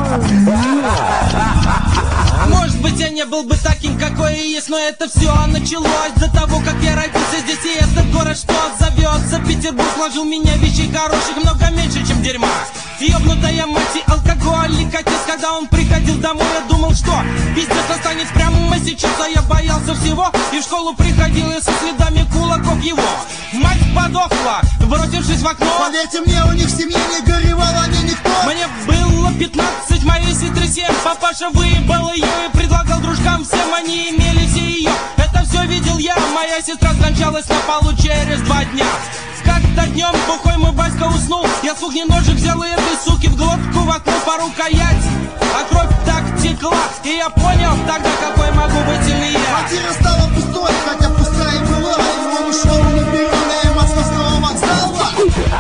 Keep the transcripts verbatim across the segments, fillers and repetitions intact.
Может быть, я не был бы таким, какой и есть, но это все началось до того, как я родился здесь. И этот город, что зовется Петербург, сложил меня вещей хороших много меньше, чем дерьма. Ёбнутая мать и алкоголик отец. Когда он приходил домой, я думал, что пиздец останет прямо сейчас. А я боялся всего и в школу приходил и со следами кулаков его. Мать подохла, бросившись в окно. Поверьте мне, у них в семье не горевал, они никто. Мне было пятнадцать, моей сестре семь. Папаша выебал ее и предлагал дружкам всем. Они имели все ее, это все видел я. Моя сестра скончалась на полу через два дня. Как-то днем бухой мой батька уснул. Я с кухни ножик взял и этой суки в глотку воткнул по рукоять. А кровь так текла, и я понял тогда, какой могу быть сильнее. Квартира стала пустой, хотя пустая и была. И он ушел на перроне московского вокзала.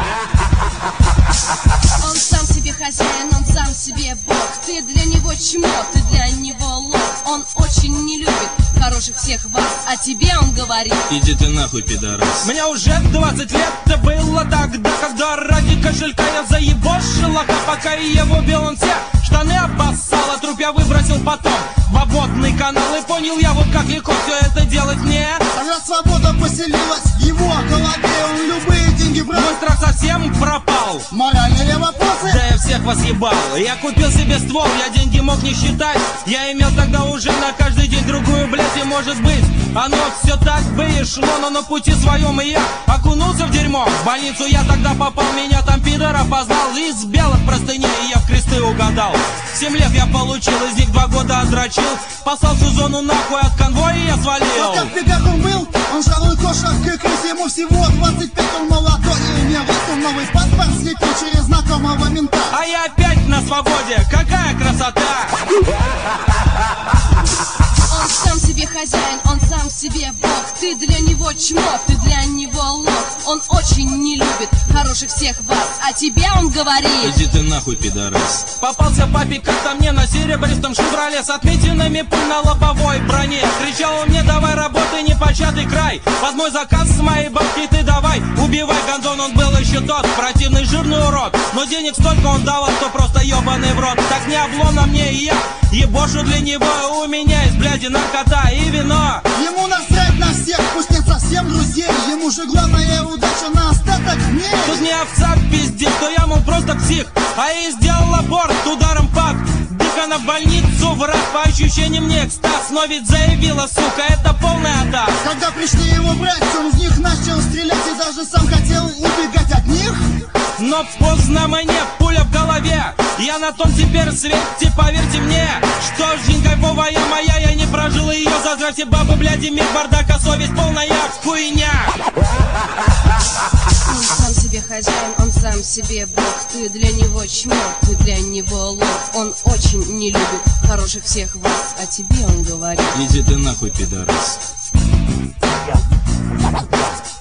Он сам себе хозяин, он сам себе бог. Ты для него чмо, ты для него лох. Он очень не любит хороших всех вас, а тебе он говорит: иди ты нахуй, пидорас. Мне уже двадцать лет, это было тогда, когда ради кошелька я заебошил. А пока его бил, он все штаны обоссал, а труп я выбросил потом в обводный канал. И понял я, вот как легко все это делать мне. Когда свобода поселилась в его голове, он любые деньги брал. Мой страх совсем пропал. Моральные вопросы? Да я всех вас ебал. Я купил себе ствол, я деньги мог не считать. Я имел тогда уже на каждый день другую, блядь. И может быть, оно все так бы и шло, но на пути своем и я окунулся в дерьмо. В больницу я тогда попал, меня там пидор опознал. Из белых простыней я в кресты угадал. Семь лет я получил, из них два года отдрочил. Послал всю зону нахуй, от конвоя я свалил. Вот как в бегах он был, он жалует кошек и крыс. Ему всего двадцать пять, он молодой и имел он новый паспорт, слепил через знакомого мента. А я опять на свободе, какая красота! он сам себе хозяин, он сам себе бог. Ты для него чмо, ты для него лох. Он очень не любит хороших всех вас, а тебе он говорит: иди ты нахуй, пидорас. Попался папик как-то мне на серебристом шевроле с отметинами пуль на лобовой броне. Кричал он мне: давай работай, непочатый край. Под мой заказ с моей бабки ты давай убивай. Гондон он был еще тот, противный жирный урод. Но денег столько он давал, что просто ебаный в рот. Так не обломно мне и я ебошу для него. У меня есть, бляди, наркота и вино. Ему насрать на всех, пусть нет совсем друзей. Ему же главная удача на остаток дней. Тут не овца пиздец, что я, мол, просто псих. А я сделал аборт ударом пап. Дыха на больницу, враг, по ощущениям не экстаз. Но ведь заявила, сука, это полная атак. Когда пришли его брать, он в них начал стрелять и даже сам хотел убегать от них. Но поздно мне, пуля в голове. Я на том теперь свете, поверьте мне, что жизнь кайфовая моя, я не прожил ее. Заздравьте бабы, бляди, мир бардака, совесть полная хуйня. Он сам себе хозяин, он сам себе бог. Ты для него чмо, ты для него лох. Он очень не любит хороших всех вас, а тебе он говорит: иди ты нахуй, пидорас.